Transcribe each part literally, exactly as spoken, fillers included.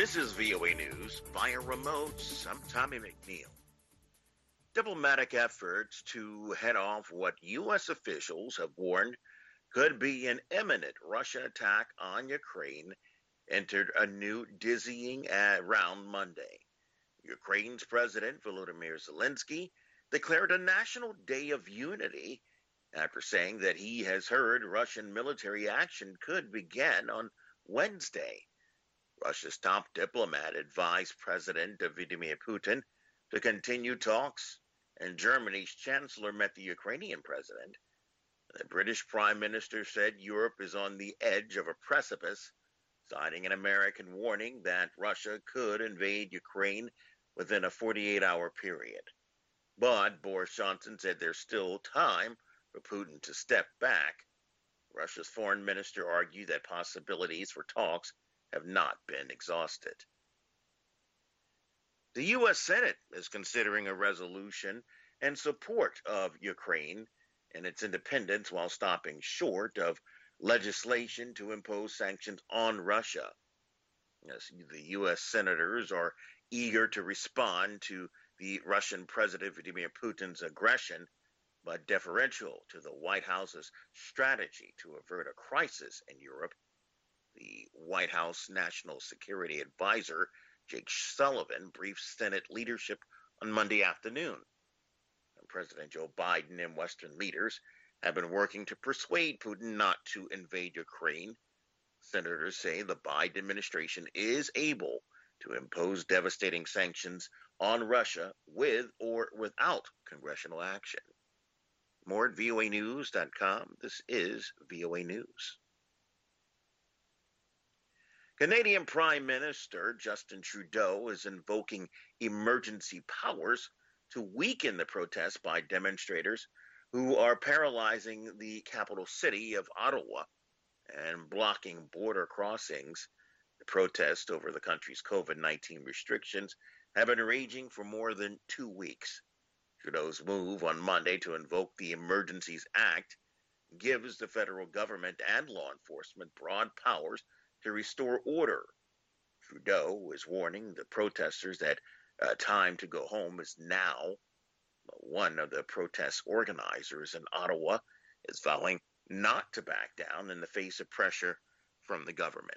This is V O A News via remotes. I'm Tommy McNeil. Diplomatic efforts to head off what U S officials have warned could be an imminent Russian attack on Ukraine entered a new dizzying round Monday. Ukraine's President Volodymyr Zelensky declared a national day of unity after saying that he has heard Russian military action could begin on Wednesday. Russia's top diplomat advised President Vladimir Putin to continue talks, and Germany's chancellor met the Ukrainian president. The British Prime Minister said Europe is on the edge of a precipice, citing an American warning that Russia could invade Ukraine within a forty-eight hour period. But Boris Johnson said there's still time for Putin to step back. Russia's foreign minister argued that possibilities for talks have not been exhausted. The U S Senate is considering a resolution in support of Ukraine and its independence while stopping short of legislation to impose sanctions on Russia. Yes, the U S senators are eager to respond to the Russian President Vladimir Putin's aggression, but deferential to the White House's strategy to avert a crisis in Europe. The White House National Security Advisor, Jake Sullivan, briefed Senate leadership on Monday afternoon. President Joe Biden and Western leaders have been working to persuade Putin not to invade Ukraine. Senators say the Biden administration is able to impose devastating sanctions on Russia with or without congressional action. More at V O A news dot com. This is V O A News. Canadian Prime Minister Justin Trudeau is invoking emergency powers to weaken the protests by demonstrators who are paralyzing the capital city of Ottawa and blocking border crossings. The protests over the country's COVID nineteen restrictions have been raging for more than two weeks. Trudeau's move on Monday to invoke the Emergencies Act gives the federal government and law enforcement broad powers to restore order. Trudeau is warning the protesters that uh, time to go home is now. One of the protest organizers in Ottawa is vowing not to back down in the face of pressure from the government.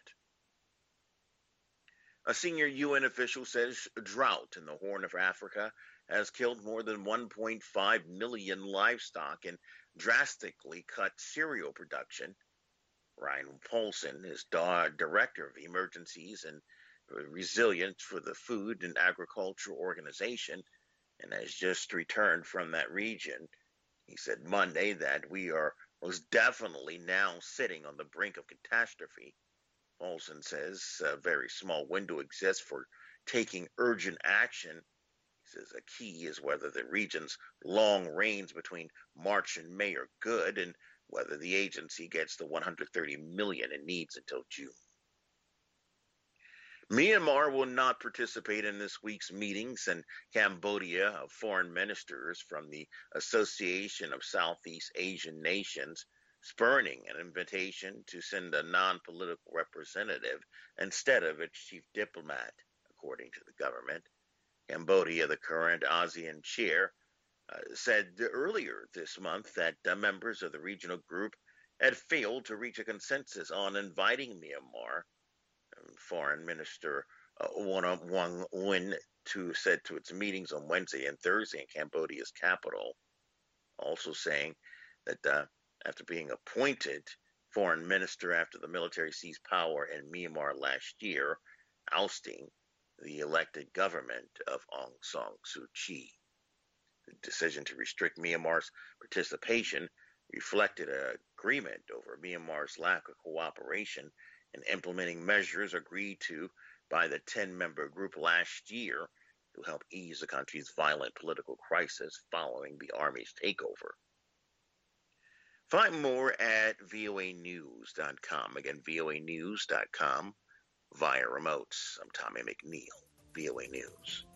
A senior U N official says a drought in the Horn of Africa has killed more than one point five million livestock and drastically cut cereal production. Ryan Paulson is Director of Emergencies and Resilience for the Food and Agriculture Organization and has just returned from that region. He said Monday that we are most definitely now sitting on the brink of catastrophe. Paulson says a very small window exists for taking urgent action. He says a key is whether the region's long rains between March and May are good and whether the agency gets the one hundred thirty million dollars it needs until June. Myanmar will not participate in this week's meetings in Cambodia of foreign ministers from the Association of Southeast Asian Nations, spurning an invitation to send a non-political representative instead of its chief diplomat, according to the government. Cambodia, the current ASEAN chair, Uh, said earlier this month that uh, members of the regional group had failed to reach a consensus on inviting Myanmar. Um, Foreign Minister uh, Wang Win to, said to its meetings on Wednesday and Thursday in Cambodia's capital, also saying that uh, after being appointed foreign minister after the military seized power in Myanmar last year, ousting the elected government of Aung San Suu Kyi. The decision to restrict Myanmar's participation reflected an agreement over Myanmar's lack of cooperation in implementing measures agreed to by the ten-member group last year to help ease the country's violent political crisis following the army's takeover. Find more at V O A news dot com. Again, V O A news dot com via remotes. I'm Tommy McNeil, V O A News.